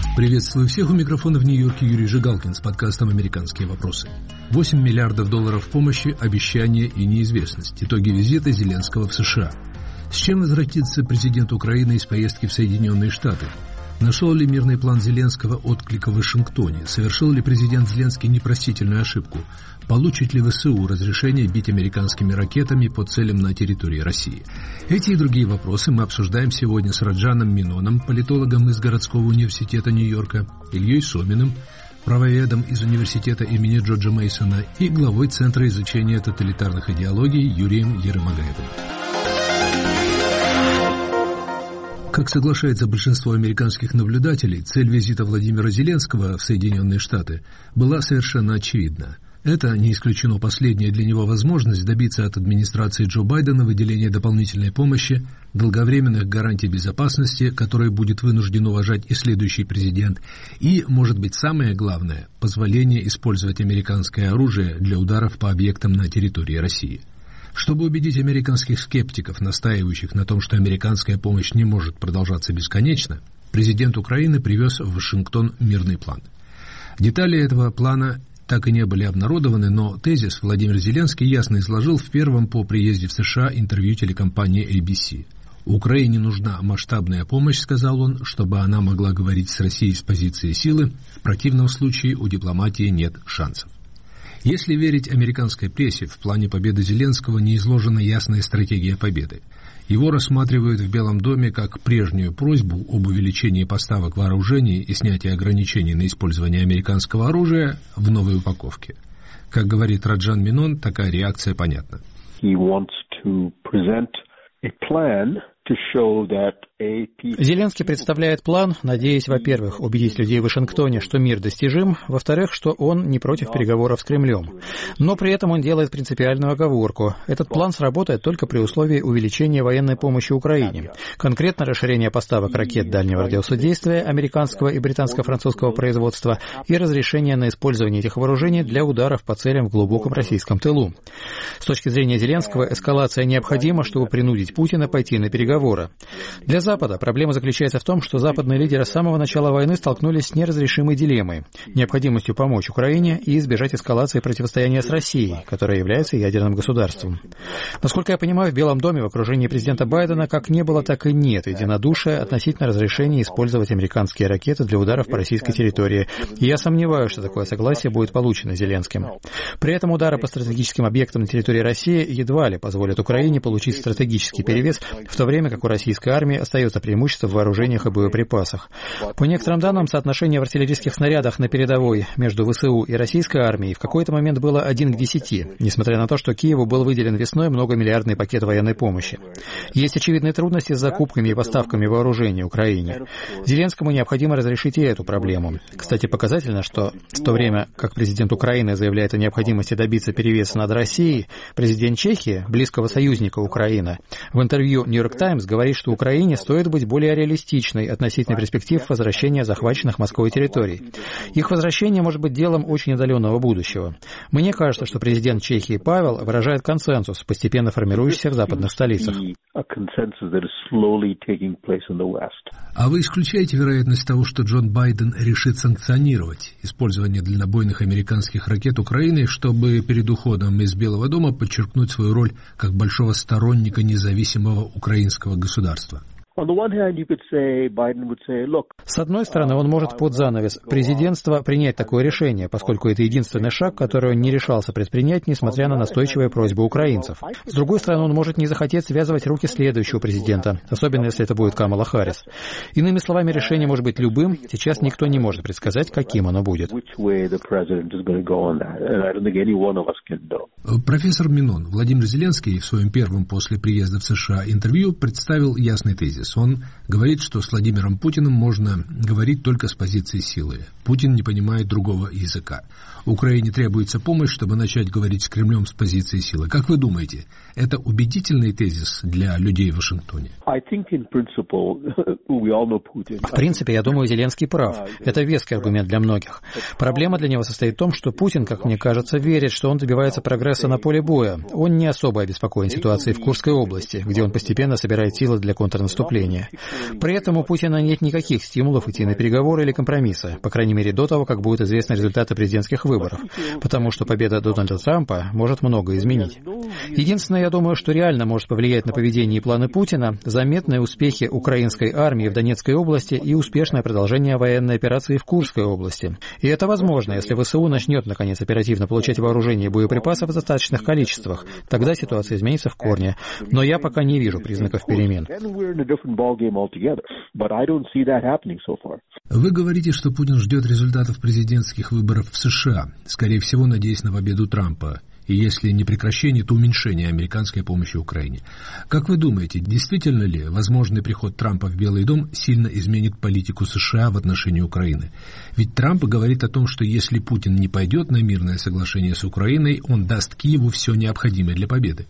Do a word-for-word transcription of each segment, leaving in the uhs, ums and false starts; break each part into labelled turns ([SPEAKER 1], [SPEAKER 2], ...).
[SPEAKER 1] Приветствую всех, у микрофона в Нью-Йорке Юрий Жигалкин с подкастом «Американские вопросы». восемь миллиардов долларов помощи, обещания и неизвестность. Итоги визита Зеленского в США. С чем возвратится президент Украины из поездки в Соединенные Штаты? Нашел ли мирный план Зеленского отклика в Вашингтоне? Совершил ли президент Зеленский непростительную ошибку? Получит ли ВСУ разрешение бить американскими ракетами по целям на территории России? Эти и другие вопросы мы обсуждаем сегодня с Раджаном Миноном, политологом из городского университета Нью-Йорка, Ильей Соминым, правоведом из университета имени Джорджа Мейсона и главой Центра изучения тоталитарных идеологий Юрием Ермогаевым. Как соглашается большинство американских наблюдателей, цель визита Владимира Зеленского в Соединенные Штаты была совершенно очевидна. Это, не исключено, последняя для него возможность добиться от администрации Джо Байдена выделения дополнительной помощи, долговременных гарантий безопасности, которые будет вынужден уважать и следующий президент, и, может быть, самое главное, позволение использовать американское оружие для ударов по объектам на территории России. Чтобы убедить американских скептиков, настаивающих на том, что американская помощь не может продолжаться бесконечно, президент Украины привез в Вашингтон мирный план. Детали этого плана так и не были обнародованы, но тезис Владимир Зеленский ясно изложил в первом по приезде в США интервью телекомпании эй би си. «Украине нужна масштабная помощь», — сказал он, «чтобы она могла говорить с Россией с позиции силы, в противном случае у дипломатии нет шансов». Если верить американской прессе, в плане победы Зеленского не изложена ясная стратегия победы. Его рассматривают в Белом доме как прежнюю просьбу об увеличении поставок вооружений и снятии ограничений на использование американского оружия в новой упаковке. Как говорит Раджан Минон, такая реакция понятна.
[SPEAKER 2] Зеленский представляет план, надеясь, во-первых, убедить людей в Вашингтоне, что мир достижим, во-вторых, что он не против переговоров с Кремлем. Но при этом он делает принципиальную оговорку. Этот план сработает только при условии увеличения военной помощи Украине. Конкретно расширение поставок ракет дальнего радиуса действия американского и британско-французского производства и разрешение на использование этих вооружений для ударов по целям в глубоком российском тылу. С точки зрения Зеленского, эскалация необходима, чтобы принудить Путина пойти на переговоры. Для Запада проблема заключается в том, что западные лидеры с самого начала войны столкнулись с неразрешимой дилеммой – необходимостью помочь Украине и избежать эскалации противостояния с Россией, которая является ядерным государством. Насколько я понимаю, в Белом доме в окружении президента Байдена как не было, так и нет единодушия относительно разрешения использовать американские ракеты для ударов по российской территории. И я сомневаюсь, что такое согласие будет получено Зеленским. При этом удары по стратегическим объектам на территории России едва ли позволят Украине получить стратегический перевес, в то время как у российской армии остается преимущество в вооружениях и боеприпасах. По некоторым данным, соотношение в артиллерийских снарядах на передовой между ВСУ и российской армией в какой-то момент было один к десяти, несмотря на то, что Киеву был выделен весной многомиллиардный пакет военной помощи. Есть очевидные трудности с закупками и поставками вооружений Украине. Зеленскому необходимо разрешить и эту проблему. Кстати, показательно, что в то время, как президент Украины заявляет о необходимости добиться перевеса над Россией, президент Чехии, близкого союзника Украины, в интервью «Нью-Йорк Таймс» говорит, что Украине стоит быть более реалистичной относительно перспектив возвращения захваченных Москвой территорий. Их возвращение может быть делом очень отдаленного будущего. Мне кажется, что президент Чехии Павел выражает консенсус, постепенно формирующийся в западных столицах.
[SPEAKER 1] А вы исключаете вероятность того, что Джон Байден решит санкционировать использование дальнобойных американских ракет Украины, чтобы перед уходом из Белого дома подчеркнуть свою роль как большого сторонника независимого украинского государства?
[SPEAKER 2] С одной стороны, он может под занавес президентства принять такое решение, поскольку это единственный шаг, который он не решался предпринять, несмотря на настойчивые просьбы украинцев. С другой стороны, он может не захотеть связывать руки следующего президента, особенно если это будет Камала Харрис. Иными словами, решение может быть любым, сейчас никто не может предсказать, каким оно будет.
[SPEAKER 1] Профессор Минон, Владимир Зеленский в своем первом после приезда в США интервью представил ясный тезис. Он говорит, что с Владимиром Путиным можно говорить только с позиции силы. Путин не понимает другого языка. Украине требуется помощь, чтобы начать говорить с Кремлем с позиции силы. Как вы думаете, это убедительный тезис для людей в Вашингтоне?
[SPEAKER 2] В принципе, я думаю, Зеленский прав. Это веский аргумент для многих. Проблема для него состоит в том, что Путин, как мне кажется, верит, что он добивается прогресса на поле боя. Он не особо обеспокоен ситуацией в Курской области, где он постепенно собирает силы для контрнаступления. выступления. При этом у Путина нет никаких стимулов идти на переговоры или компромиссы, по крайней мере до того, как будут известны результаты президентских выборов, потому что победа Дональда Трампа может многое изменить. Единственное, я думаю, что реально может повлиять на поведение и планы Путина, заметные успехи украинской армии в Донецкой области и успешное продолжение военной операции в Курской области. И это возможно, если ВСУ начнет, наконец, оперативно получать вооружение и боеприпасы в достаточных количествах. Тогда ситуация изменится в корне. Но я пока не вижу признаков перемен.
[SPEAKER 1] Вы говорите, что Путин ждет результатов президентских выборов в США, скорее всего, надеясь на победу Трампа. И если не прекращение, то уменьшение американской помощи Украине. Как вы думаете, действительно ли возможный приход Трампа в Белый дом сильно изменит политику США в отношении Украины? Ведь Трамп говорит о том, что если Путин не пойдет на мирное соглашение с Украиной, он даст Киеву все необходимое для победы.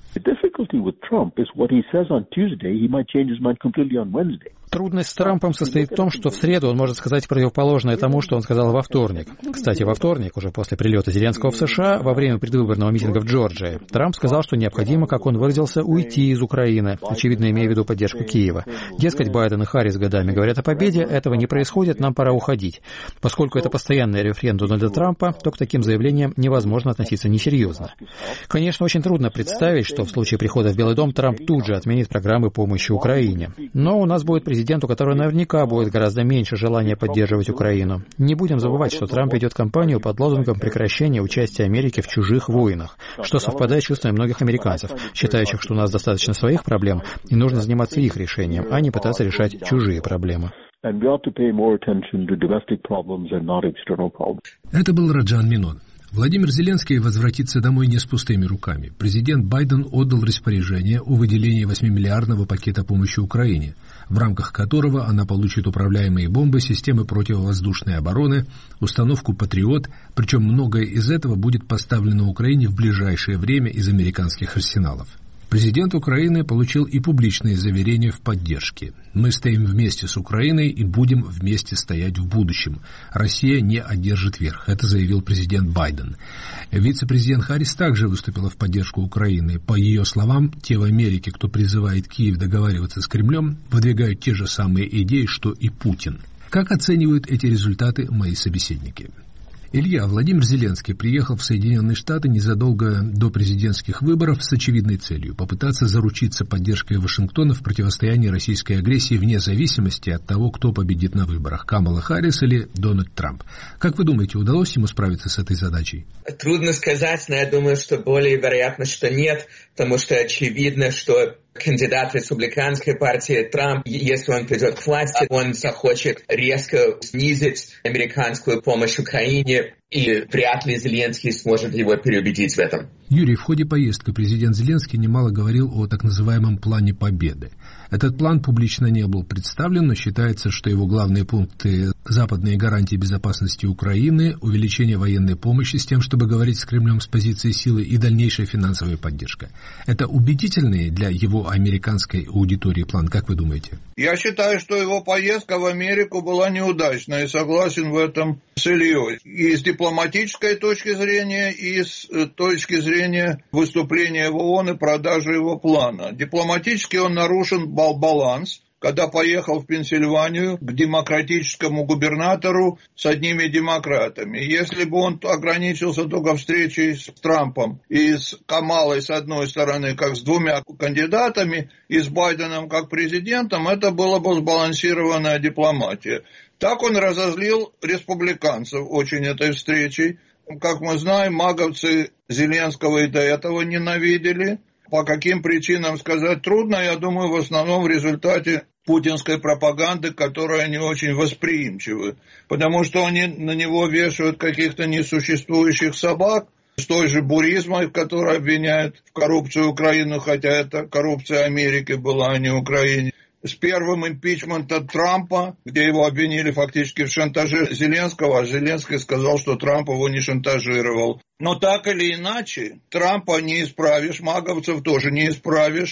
[SPEAKER 2] Трудность с Трампом состоит в том, что в среду он может сказать противоположное тому, что он сказал во вторник. Кстати, во вторник, уже после прилета Зеленского в США, во время предвыборного митинга в Джорджии, Трамп сказал, что необходимо, как он выразился, уйти из Украины, очевидно, имея в виду поддержку Киева. Дескать, Байден и Харрис годами говорят о победе, этого не происходит, нам пора уходить. Поскольку это постоянный рефрен Дональда Трампа, то к таким заявлениям невозможно относиться несерьезно. Конечно, очень трудно представить, что в случае прихода в Белый дом Трамп тут же отменит программы помощи Украине. Но у нас будет президент, у которого наверняка будет гораздо меньше желания поддерживать Украину. Не будем забывать, что Трамп ведет кампанию под лозунгом прекращения участия Америки в чужих войнах, что совпадает с чувствами многих американцев, считающих, что у нас достаточно своих проблем и нужно заниматься их решением, а не пытаться решать чужие проблемы.
[SPEAKER 1] Это был Раджан Минон. Владимир Зеленский возвратится домой не с пустыми руками. Президент Байден отдал распоряжение о выделении восьмимиллиардного пакета помощи Украине, в рамках которого она получит управляемые бомбы, системы противовоздушной обороны, установку «Патриот», причем многое из этого будет поставлено Украине в ближайшее время из американских арсеналов. Президент Украины получил и публичные заверения в поддержке. «Мы стоим вместе с Украиной и будем вместе стоять в будущем. Россия не одержит верх», — это заявил президент Байден. Вице-президент Харрис также выступила в поддержку Украины. По ее словам, те в Америке, кто призывает Киев договариваться с Кремлем, выдвигают те же самые идеи, что и Путин. Как оценивают эти результаты мои собеседники? Илья, Владимир Зеленский приехал в Соединенные Штаты незадолго до президентских выборов с очевидной целью – попытаться заручиться поддержкой Вашингтона в противостоянии российской агрессии вне зависимости от того, кто победит на выборах – Камала Харрис или Дональд Трамп. Как вы думаете, удалось ему справиться с этой задачей?
[SPEAKER 3] Трудно сказать, но я думаю, что более вероятно, что нет, потому что очевидно, что кандидат республиканской партии Трамп, если он придет к власти, он захочет резко снизить американскую помощь Украине, и вряд ли Зеленский сможет его переубедить в этом.
[SPEAKER 1] Юрий, в ходе поездки президент Зеленский немало говорил о так называемом плане победы. Этот план публично не был представлен, но считается, что его главные пункты – западные гарантии безопасности Украины, увеличение военной помощи с тем, чтобы говорить с Кремлем с позиции силы и дальнейшая финансовая поддержка. Это убедительный для его американской аудитории план, как вы думаете?
[SPEAKER 4] Я считаю, что его поездка в Америку была неудачной, и согласен в этом с Ильей. И с дипломатической точки зрения, и с точки зрения выступления в ООН и продажи его плана. Дипломатически он нарушен баланс, когда поехал в Пенсильванию к демократическому губернатору с одними демократами. Если бы он ограничился только встречей с Трампом и с Камалой с одной стороны, как с двумя кандидатами, и с Байденом как президентом, это была бы сбалансированная дипломатия. Так он разозлил республиканцев очень этой встречей. Как мы знаем, маговцы Зеленского и до этого ненавидели. По каким причинам сказать трудно, я думаю, в основном в результате путинской пропаганды, которой они очень восприимчивы. Потому что они на него вешают каких-то несуществующих собак, с той же Буризмой, которая обвиняет в коррупции Украину, хотя это коррупция Америки была, а не Украины. С первым импичментом Трампа, где его обвинили фактически в шантаже Зеленского, а Зеленский сказал, что Трамп его не шантажировал. Но так или иначе, Трампа не исправишь, маговцев тоже не исправишь.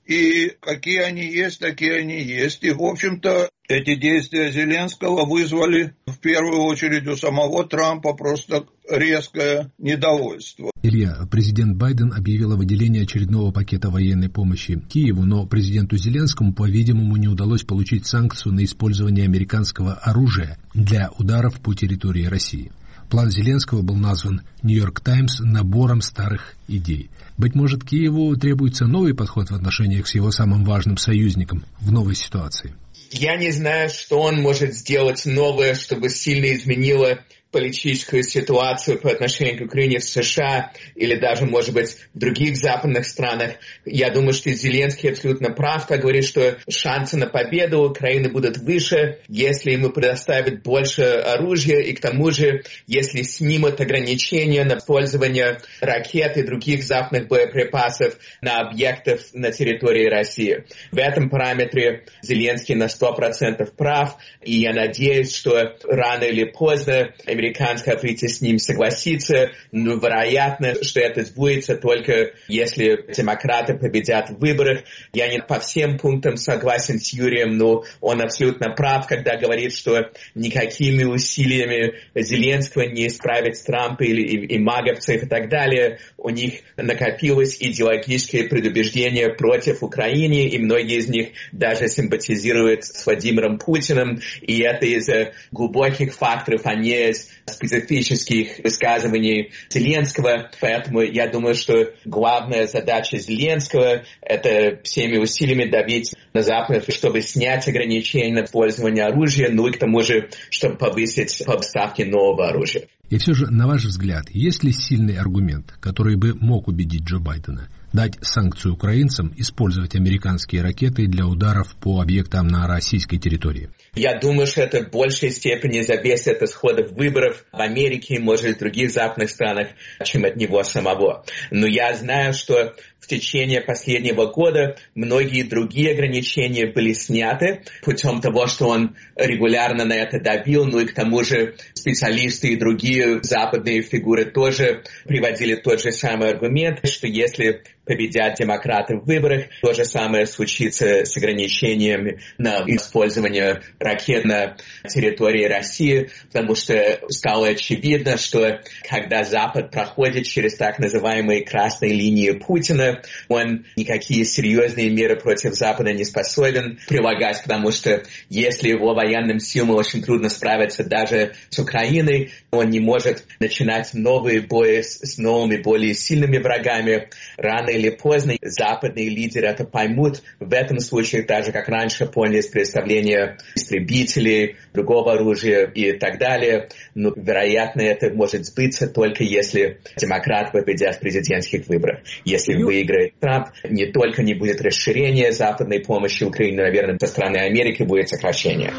[SPEAKER 4] и какие они есть, такие они есть. И, в общем-то, эти действия Зеленского вызвали в первую очередь у самого Трампа просто резкое недовольство.
[SPEAKER 1] Илья, президент Байден объявил о выделении очередного пакета военной помощи Киеву, но президенту Зеленскому, по-видимому, не удалось получить санкцию на использование американского оружия для ударов по территории России. План Зеленского был назван «Нью-Йорк Таймс» набором старых идей. Быть может, Киеву требуется новый подход в отношениях с его самым важным союзником в новой ситуации?
[SPEAKER 3] Я не знаю, что он может сделать новое, чтобы сильно изменило политическую ситуацию по отношению к Украине в США или даже, может быть, в других западных странах. Я думаю, что Зеленский абсолютно прав, когда говорит, что шансы на победу Украины будут выше, если ему предоставят больше оружия, и к тому же, если снимут ограничения на использование ракет и других западных боеприпасов на объектах на территории России. В этом параметре Зеленский на сто процентов прав, и я надеюсь, что рано или поздно американское правительство с ним согласится, но вероятно, что это сбудется только если демократы победят в выборах. Я не по всем пунктам согласен с Юрием, но он абсолютно прав, когда говорит, что никакими усилиями Зеленского не исправить Трампа или и, и маговцев и так далее. У них накопилось идеологическое предубеждение против Украины, и многие из них даже симпатизируют с Владимиром Путиным, и это из-за глубоких факторов, а не из специфических высказываний Зеленского. Поэтому я думаю, что главная задача Зеленского — это всеми усилиями давить на Запад, чтобы снять ограничения на использование оружия, ну и к тому же, чтобы повысить поставки нового оружия.
[SPEAKER 1] И все же, на ваш взгляд, есть ли сильный аргумент, который бы мог убедить Джо Байдена дать санкцию украинцам использовать американские ракеты для ударов по объектам на российской территории?
[SPEAKER 3] Я думаю, что это в большей степени зависит от исходов выборов в Америке, может, и в других западных странах, чем от него самого. Но я знаю, что в течение последнего года многие другие ограничения были сняты путем того, что он регулярно на это давил, ну и к тому же специалисты и другие западные фигуры тоже приводили тот же самый аргумент, что если победят демократы в выборах, то же самое случится с ограничениями на использование ракет на территории России, потому что стало очевидно, что когда Запад проходит через так называемые красные линии Путина, он никакие серьезные меры против Запада не способен прилагать, потому что если его военным силам очень трудно справиться даже с Украиной, он не может начинать новые бои с, с новыми, более сильными врагами. Рано или поздно западные лидеры это поймут. В этом случае, так же как раньше поняли с представления истребителей, другого оружия и так далее. Но, вероятно, это может сбыться только если демократы победят в президентских выборах. Если выиграет Трамп, не только не будет расширения западной помощи Украине, но, наверное, со стороны Америки будет сокращение.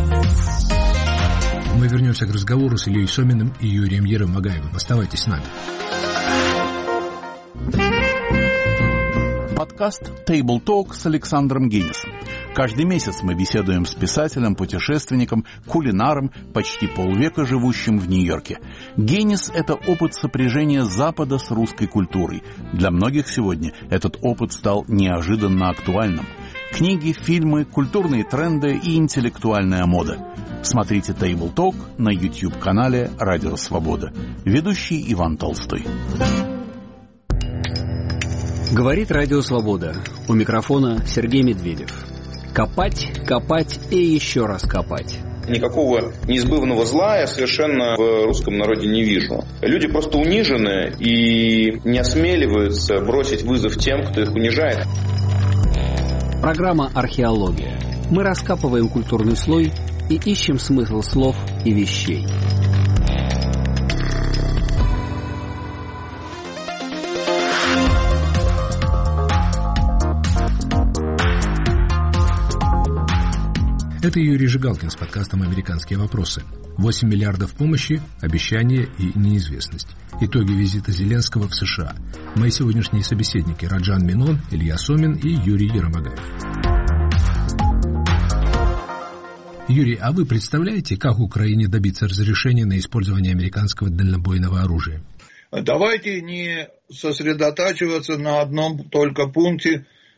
[SPEAKER 1] Мы вернемся к разговору с Ильей Соминым и Юрием Еромагаевым. Оставайтесь с нами.
[SPEAKER 5] Подкаст Table Talk с Александром Гиннисом. Каждый месяц мы беседуем с писателем, путешественником, кулинаром, почти полвека живущим в Нью-Йорке. Гиннис – это опыт сопряжения Запада с русской культурой. Для многих сегодня этот опыт стал неожиданно актуальным. Книги, фильмы, культурные тренды и интеллектуальная мода. Смотрите Table Talk на YouTube-канале «Радио Свобода». Ведущий Иван Толстой.
[SPEAKER 6] Говорит Радио Свобода. У микрофона Сергей Медведев. Копать, копать и еще раз копать.
[SPEAKER 7] Никакого неизбывного зла я совершенно в русском народе не вижу. Люди просто унижены и не осмеливаются бросить вызов тем, кто их унижает.
[SPEAKER 6] Программа «Археология». Мы раскапываем культурный слой и ищем смысл слов и вещей.
[SPEAKER 1] Это Юрий Жигалкин с подкастом «Американские вопросы». восемь миллиардов помощи, обещания и неизвестность. Итоги визита Зеленского в США. Мои сегодняшние собеседники Раджан Минон, Илья Сомин и Юрий Еромагаев. Юрий, а вы представляете, как Украине добиться разрешения на использование американского дальнобойного оружия?
[SPEAKER 4] Давайте не сосредотачиваться на одном только пункте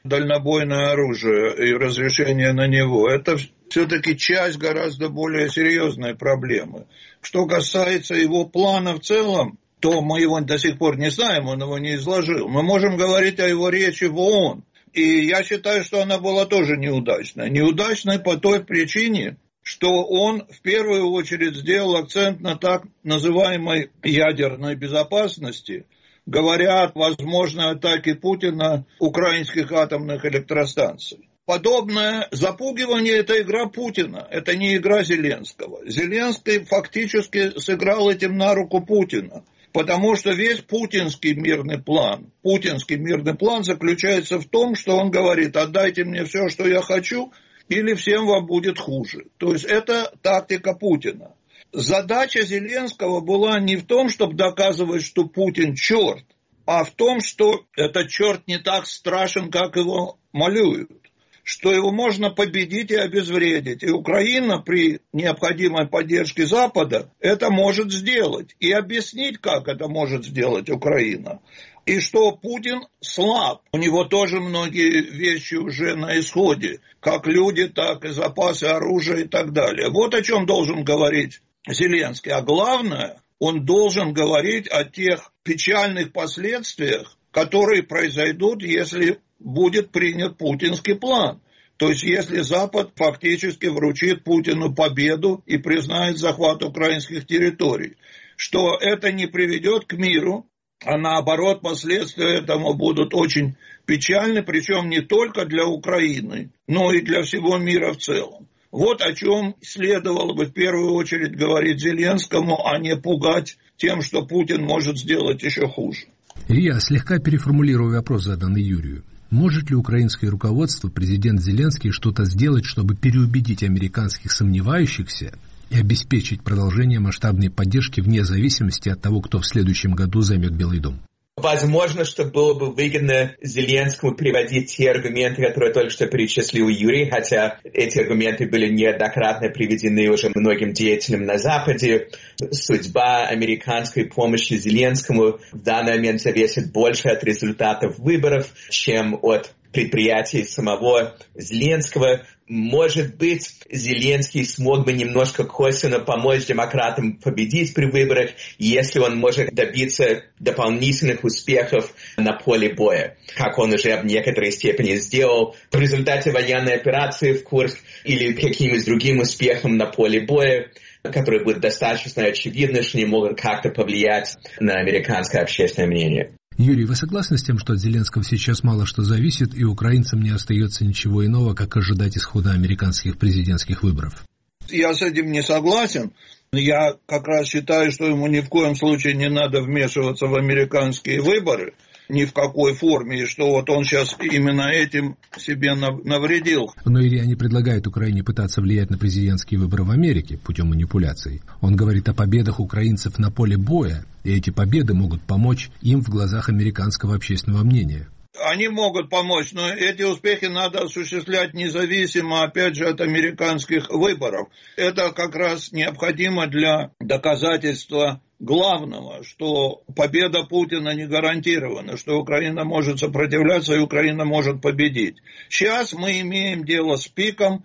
[SPEAKER 4] дальнобойное оружие и разрешение на него, это все-таки часть гораздо более серьезной проблемы. Что касается его плана в целом, то мы его до сих пор не знаем, он его не изложил. Мы можем говорить о его речи в ООН. И я считаю, что она была тоже неудачной. Неудачной по той причине, что он в первую очередь сделал акцент на так называемой ядерной безопасности, говоря о возможной атаке Путина украинских атомных электростанций. Подобное запугивание – это игра Путина, это не игра Зеленского. Зеленский фактически сыграл этим на руку Путина. Потому что весь путинский мирный план, путинский мирный план заключается в том, что он говорит: отдайте мне все, что я хочу, или всем вам будет хуже. То есть это тактика Путина. Задача Зеленского была не в том, чтобы доказывать, что Путин черт, а в том, что этот черт не так страшен, как его малюют. Что его можно победить и обезвредить. И Украина при необходимой поддержке Запада это может сделать. И объяснить, как это может сделать Украина. И что Путин слаб. У него тоже многие вещи уже на исходе. Как люди, так и запасы оружия и так далее. Вот о чем должен говорить Зеленский. А главное, он должен говорить о тех печальных последствиях, которые произойдут, если будет принят путинский план. То есть, если Запад фактически вручит Путину победу и признает захват украинских территорий, что это не приведет к миру, а наоборот, последствия этому будут очень печальны, причем не только для Украины, но и для всего мира в целом. Вот о чем следовало бы в первую очередь говорить Зеленскому, а не пугать тем, что Путин может сделать еще хуже.
[SPEAKER 1] Илья, слегка переформулирую вопрос, заданный Юрию. Может ли украинское руководство, президент Зеленский, что-то сделать, чтобы переубедить американских сомневающихся и обеспечить продолжение масштабной поддержки вне зависимости от того, кто в следующем году займет Белый дом?
[SPEAKER 3] Возможно, что было бы выгодно Зеленскому приводить те аргументы, которые только что перечислил Юрий, хотя эти аргументы были неоднократно приведены уже многим деятелям на Западе. Судьба американской помощи Зеленскому в данный момент зависит больше от результатов выборов, чем от предприятий самого Зеленского. Может быть, Зеленский смог бы немножко косвенно помочь демократам победить при выборах, если он может добиться дополнительных успехов на поле боя, как он уже в некоторой степени сделал в результате военной операции в Курск или каким-нибудь другим успехом на поле боя, которые будут достаточно очевидны, что не могут как-то повлиять на американское общественное мнение.
[SPEAKER 1] Юрий, вы согласны с тем, что от Зеленского сейчас мало что зависит, и украинцам не остается ничего иного, как ожидать исхода американских президентских выборов?
[SPEAKER 4] Я с этим не согласен. Я как раз считаю, что ему ни в коем случае не надо вмешиваться в американские выборы, ни в какой форме, и что вот он сейчас именно этим себе навредил.
[SPEAKER 1] Но Илья не предлагает Украине пытаться влиять на президентские выборы в Америке путем манипуляций. Он говорит о победах украинцев на поле боя, и эти победы могут помочь им в глазах американского общественного мнения.
[SPEAKER 4] Они могут помочь, но эти успехи надо осуществлять независимо, опять же, от американских выборов. Это как раз необходимо для доказательства главного, что победа Путина не гарантирована, что Украина может сопротивляться и Украина может победить. Сейчас мы имеем дело с пиком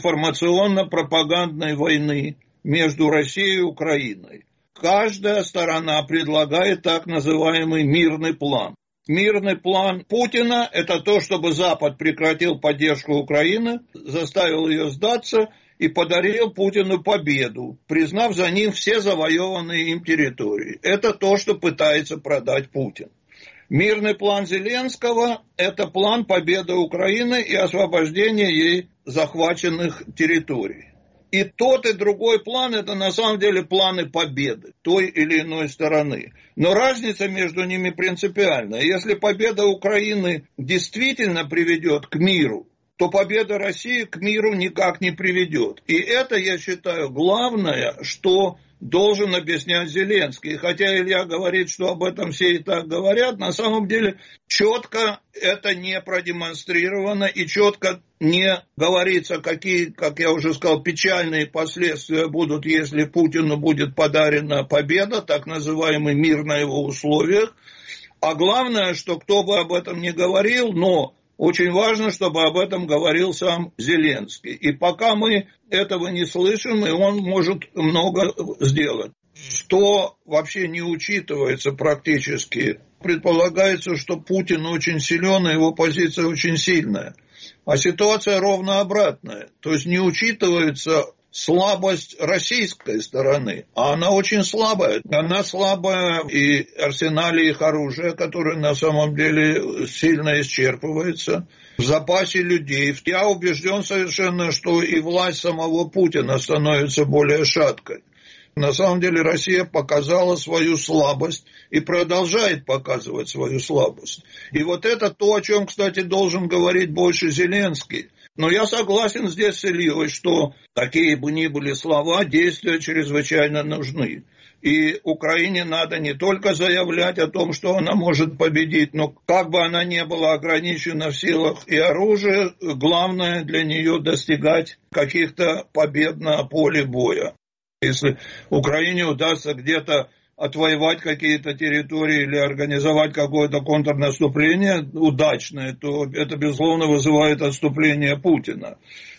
[SPEAKER 4] информационно-пропагандной войны между Россией и Украиной. Каждая сторона предлагает так называемый мирный план. Мирный план Путина – это то, чтобы Запад прекратил поддержку Украины, заставил ее сдаться и подарил Путину победу, признав за ним все завоеванные им территории. Это то, что пытается продать Путин. Мирный план Зеленского – это план победы Украины и освобождения ей захваченных территорий. И тот, и другой план – это на самом деле планы победы той или иной стороны. Но разница между ними принципиальная. Если победа Украины действительно приведет к миру, то победа России к миру никак не приведет. И это, я считаю, главное, что должен объяснять Зеленский. Хотя Илья говорит, что об этом все и так говорят, на самом деле четко это не продемонстрировано и четко не говорится, какие, как я уже сказал, печальные последствия будут, если Путину будет подарена победа, так называемый мир на его условиях. А главное, что кто бы об этом ни говорил, но Очень важно, чтобы об этом говорил сам Зеленский. И пока мы этого не слышим, и он может много сделать. Что вообще не учитывается практически? Предполагается, что Путин очень силен, и его позиция очень сильная. А ситуация ровно обратная. То есть не учитывается слабость российской стороны, а она очень слабая. Она слабая и арсенале их оружия, которое на самом деле сильно исчерпывается, в запасе людей. Я убежден совершенно, что и власть самого Путина становится более шаткой. На самом деле Россия показала свою слабость и продолжает показывать свою слабость. И вот это то, о чем, кстати, должен говорить больше Зеленский. Но я согласен здесь с Ильей, что какие бы ни были слова, действия чрезвычайно нужны. И Украине надо не только заявлять о том, что она может победить, но как бы она ни была ограничена в силах и оружии, главное для нее достигать каких-то побед на поле боя. Если Украине удастся где-то отвоевать какие-то территории или организовать какое-то контрнаступление удачное, то это, безусловно, вызывает отступление Путина.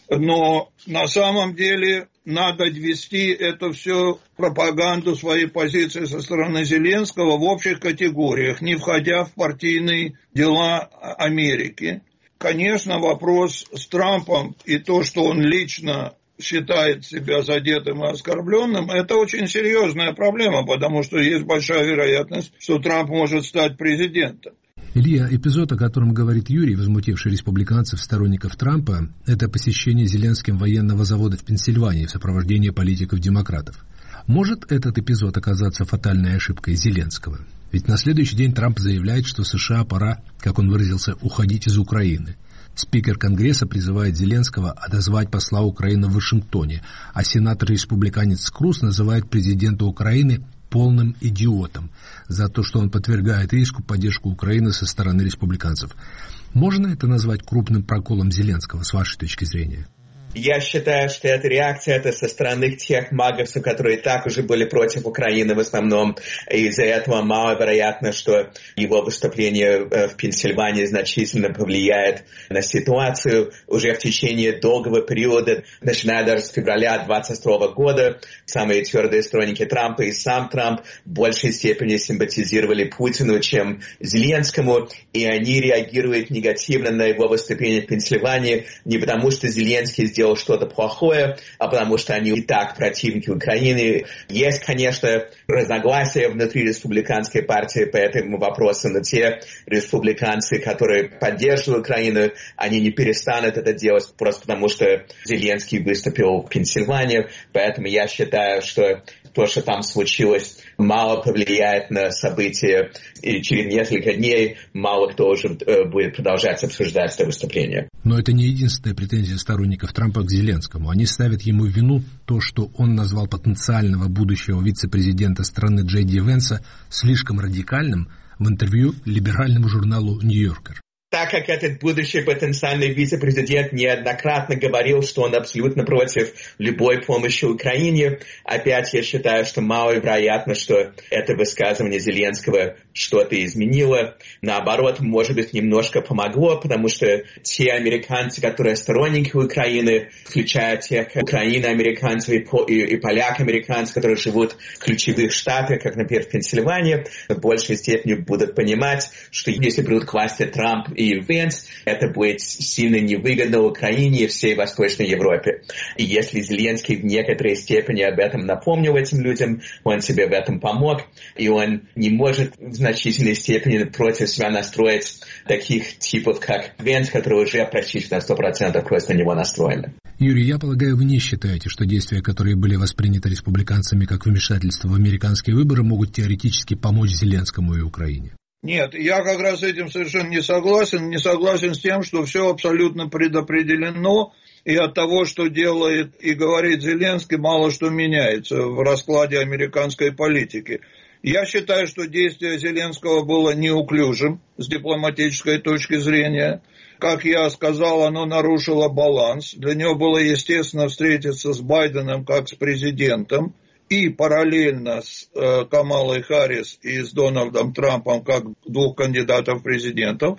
[SPEAKER 4] Но на самом деле надо вести это все, пропаганду, своей позиции со стороны Зеленского в общих категориях, не входя в партийные дела Америки. Конечно, вопрос с Трампом и то, что он лично считает себя задетым и оскорбленным, это очень серьезная проблема, потому что есть большая вероятность, что Трамп может стать президентом.
[SPEAKER 1] Илья, эпизод, о котором говорит Юрий, возмутивший республиканцев, сторонников Трампа, это посещение Зеленским военного завода в Пенсильвании в сопровождении политиков-демократов. Может этот эпизод оказаться фатальной ошибкой Зеленского? Ведь на следующий день Трамп заявляет, что США пора, как он выразился, уходить из Украины. Спикер Конгресса призывает Зеленского отозвать посла Украины в Вашингтоне, а сенатор-республиканец Круз называет президента Украины полным идиотом за то, что он подвергает риску поддержку Украины со стороны республиканцев. Можно это назвать крупным проколом Зеленского, с вашей точки зрения?
[SPEAKER 3] Я считаю, что эта реакция это со стороны тех маговцев, которые и так уже были против Украины в основном. И из-за этого маловероятно, что его выступление в Пенсильвании значительно повлияет на ситуацию. Уже в течение долгого периода, начиная даже с февраля двадцать второго года, самые твердые сторонники Трампа и сам Трамп в большей степени симпатизировали Путину, чем Зеленскому. И они реагируют негативно на его выступление в Пенсильвании не потому, что Зеленский сделал сделал что-то плохое, а потому что они и так противники Украины. Есть, конечно, разногласия внутри республиканской партии по этому вопросу, но те республиканцы, которые поддерживают Украину, они не перестанут это делать просто потому, что Зеленский выступил в Пенсильвании. Поэтому я считаю, что то, что там случилось, мало повлияет на события. И через несколько дней мало кто уже будет продолжать обсуждать это выступление.
[SPEAKER 1] Но это не единственная претензия сторонников Трампа к Зеленскому. Они ставят ему в вину то, что он назвал потенциального будущего вице-президента страны Джей Ди Венса слишком радикальным в интервью либеральному журналу «Нью-Йоркер».
[SPEAKER 3] Так как этот будущий потенциальный вице-президент неоднократно говорил, что он абсолютно против любой помощи Украине, опять я считаю, что маловероятно, что это высказывание Зеленского что-то изменило. Наоборот, может быть, немножко помогло, потому что те американцы, которые сторонники Украины, включая тех украино-американцев и, и, и поляк-американцев, которые живут в ключевых штатах, как, например, в Пенсильвании, в большей степени будут понимать, что если придут к власти Трамп и Венс, это будет сильно невыгодно Украине и всей Восточной Европе. И если Зеленский в некоторой степени об этом напомнил этим людям, он себе в этом помог, и он не может в значительной степени против себя настроить таких типов, как Венс, которые уже практически на сто процентов просто на него настроены.
[SPEAKER 1] Юрий, я полагаю, вы не считаете, что действия, которые были восприняты республиканцами как вмешательство в американские выборы, могут теоретически помочь Зеленскому и Украине?
[SPEAKER 4] Нет, я как раз с этим совершенно не согласен. Не согласен с тем, что все абсолютно предопределено, и от того, что делает и говорит Зеленский, мало что меняется в раскладе американской политики. Я считаю, что действие Зеленского было неуклюжим с дипломатической точки зрения. Как я сказал, оно нарушило баланс. Для него было естественно встретиться с Байденом как с президентом, и параллельно с э, Камалой Харрис и с Дональдом Трампом как двух кандидатов в президентов.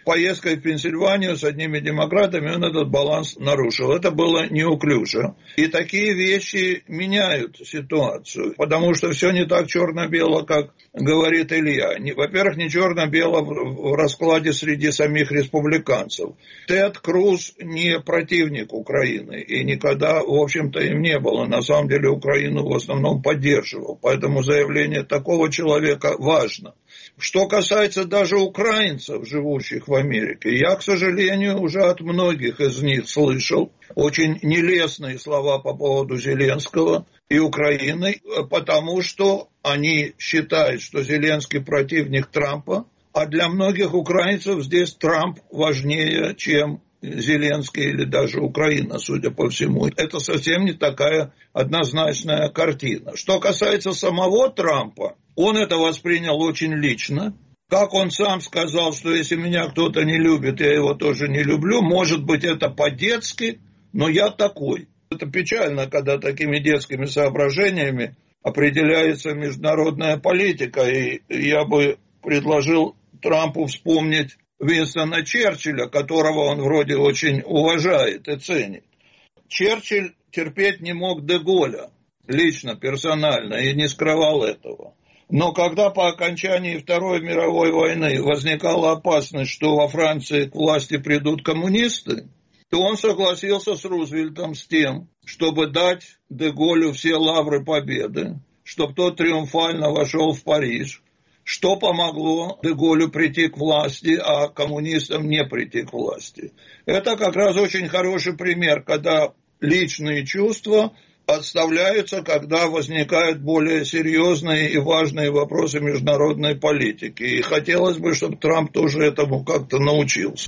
[SPEAKER 4] Поездкой в Пенсильванию с одними демократами он этот баланс нарушил. Это было неуклюже. И такие вещи меняют ситуацию, потому что все не так черно-бело, как говорит Илья. Во-первых, не черно-бело в раскладе среди самих республиканцев. Тед Круз не противник Украины, и никогда, в общем-то, им не было. На самом деле Украину в основном поддерживал, поэтому заявление такого человека важно. Что касается даже украинцев, живущих в Америке, я, к сожалению, уже от многих из них слышал очень нелестные слова по поводу Зеленского и Украины, потому что они считают, что Зеленский противник Трампа, а для многих украинцев здесь Трамп важнее, чем Зеленский или даже Украина, судя по всему. Это совсем не такая однозначная картина. Что касается самого Трампа, он это воспринял очень лично. Как он сам сказал, что если меня кто-то не любит, я его тоже не люблю. Может быть, это по-детски, но я такой. Это печально, когда такими детскими соображениями определяется международная политика. И я бы предложил Трампу вспомнить Уинстона Черчилля, которого он вроде очень уважает и ценит. Черчилль терпеть не мог де Голля, лично, персонально, и не скрывал этого. Но когда по окончании Второй мировой войны возникала опасность, что во Франции к власти придут коммунисты, то он согласился с Рузвельтом с тем, чтобы дать де Голлю все лавры победы, чтобы тот триумфально вошел в Париж, что помогло де Голлю прийти к власти, а коммунистам не прийти к власти. Это как раз очень хороший пример, когда личные чувства отставляются, когда возникают более серьезные и важные вопросы международной политики. И хотелось бы, чтобы Трамп тоже этому как-то научился.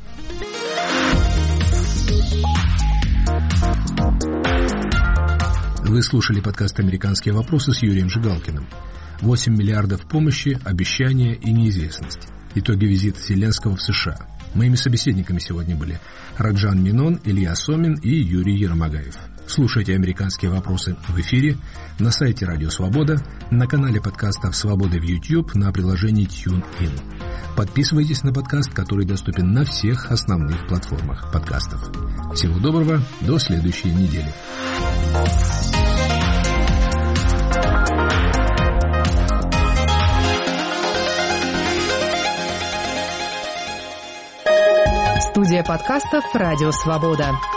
[SPEAKER 1] Вы слушали подкаст «Американские вопросы» с Юрием Жигалкиным. восемь миллиардов помощи, обещания и неизвестность. Итоги визита Зеленского в США. Моими собеседниками сегодня были Раджан Минон, Илья Сомин и Юрий Еромагаев. Слушайте «Американские вопросы» в эфире, на сайте Радио Свобода, на канале подкастов «Свобода» в YouTube, на приложении TuneIn. Подписывайтесь на подкаст, который доступен на всех основных платформах подкастов. Всего доброго, до следующей недели.
[SPEAKER 8] Студия подкастов «Радио Свобода».